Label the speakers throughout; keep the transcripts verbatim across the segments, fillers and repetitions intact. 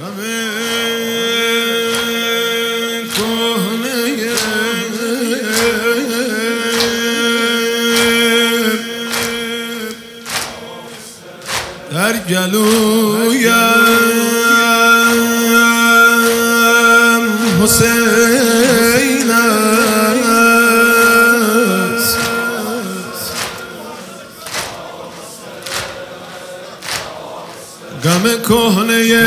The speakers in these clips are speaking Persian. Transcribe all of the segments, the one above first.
Speaker 1: در گلویم حسین است، غم کهنه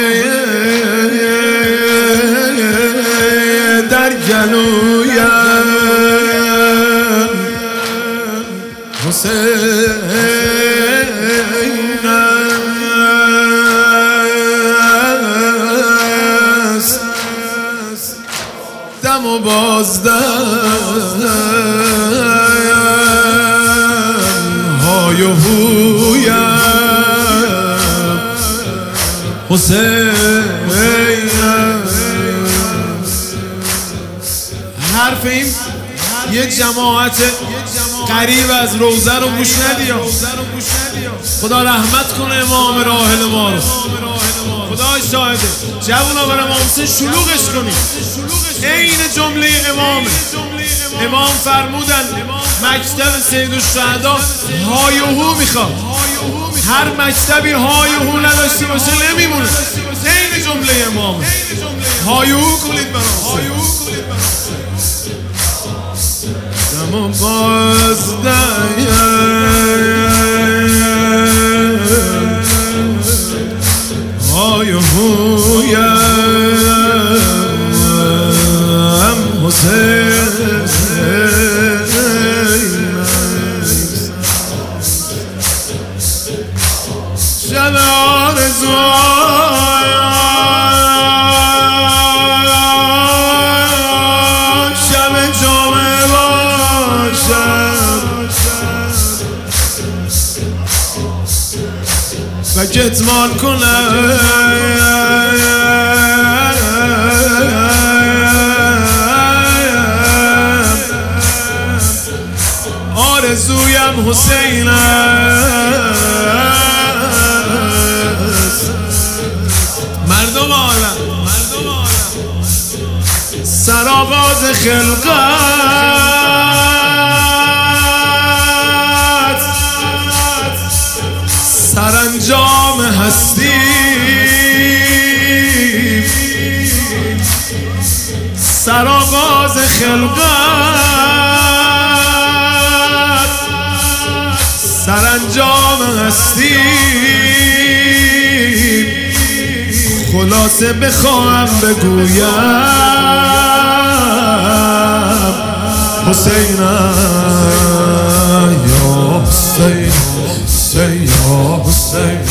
Speaker 1: در گلویم حسین است، دم و بازدم های و هویم حسین حرف این یه جماعت قریب از روزه رو گوش ندیم. خدا رحمت کنه امام راحل ما رو، خدا شاهده. جوونا برای امام حسین شلوغش کنیم. این جمله امام امام فرمودن مکتب سید الشهدا های و هو میخواد. هر مکتبی های و هو نداشته باشه نمیمونه. این جمله امام های و هو کنید برای دم و بازدم های و هویم حسین شب آرزوام شب جمعه باشم و کتمان کنم آرزویم حسین است. مردم عالم سرآغاز خلقت سرانجام هستی سرآغاز خلقت سرانجام هستی خلاصه بخواهم بگویم حسینم یا حسین حسین یا حسین